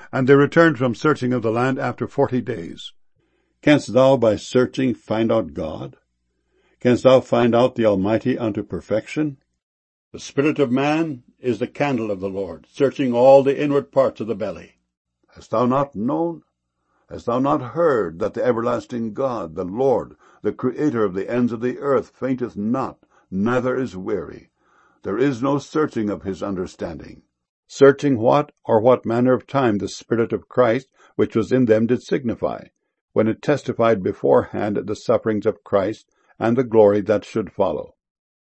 And they returned from searching of the land after 40 days. Canst thou by searching find out God? Canst thou find out the Almighty unto perfection? The spirit of man is the candle of the Lord, searching all the inward parts of the belly. Hast thou not known? Hast thou not heard that the everlasting God, the Lord, the Creator of the ends of the earth, fainteth not, neither is weary? There is no searching of his understanding. Searching what or what manner of time the Spirit of Christ, which was in them, did signify, when it testified beforehand the sufferings of Christ, and the glory that should follow.